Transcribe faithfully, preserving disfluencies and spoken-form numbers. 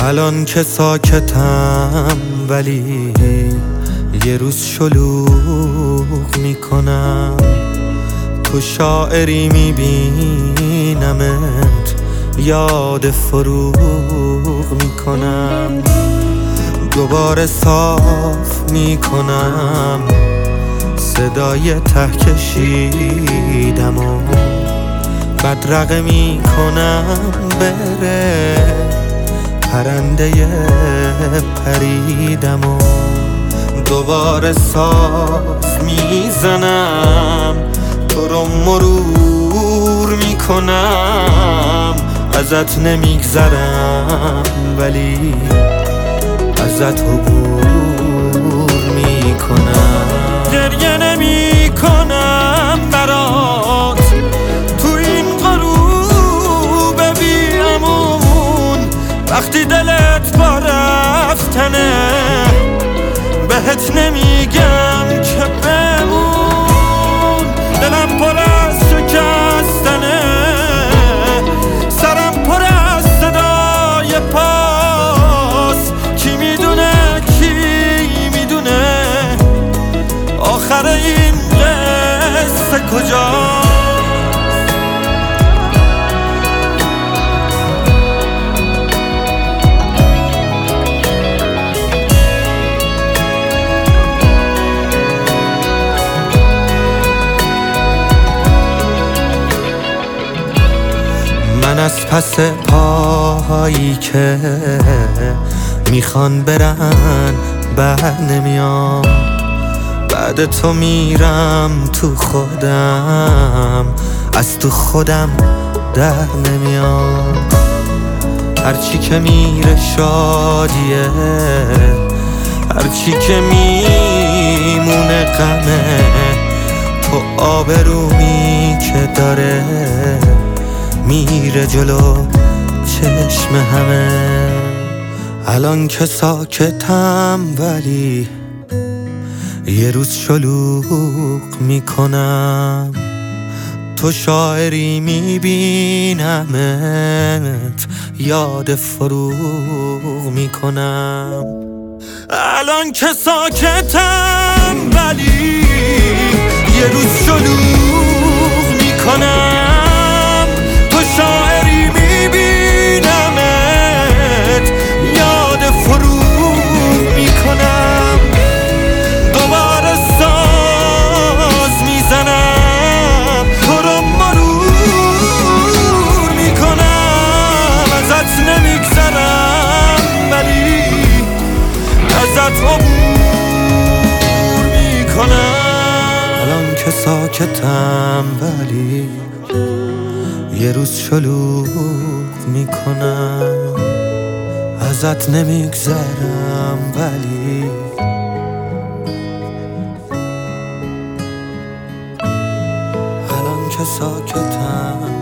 الان که ساکتم ولی یه روز شلوغ میکنم. تو شاعری میبینمت یاد فروغ میکنم. دوباره صاف میکنم صدای ته کشیدم و بدرقه میکنم بره پرنده پریدم و دوباره ساز میزنم تو رو مرور میکنم. ازت نمیگذرم ولی ازت عبور میکنم. گریه نمیکنم برات تو این غروب بی امون. وقتی دلت با رفتنه بهت نمیگم که بمون. دلم پر از شکستنه، سرم پر از صدای پاس. کی میدونه کی میدونه آخر این قصه کجاست. من از پس پاهایی که میخوان برن بر نمیام. بعد تو میرم تو خودم، از تو خودم در نمیام. هرچی که میره شادیه، هرچی که میمونه غمه. تو آبرومی که داره میره جلو چشم همه. الان که ساکتم ولی یه روز شلوغ میکنم. تو شاعری میبینمت یاد فروغ میکنم. الان که ساکتم ولی یه روز شلوغ میکنم. تو شاعری میبینمت یاد فروغ میکنم. دوباره ساز میزنم تو رو مرور میکنم. ازت نمیگذرم ولی ازت عبور میکنم. الان که ساکتم ولی یه روز شلوغ میکنم. ازت نمیگذرم ولی الان که ساکتم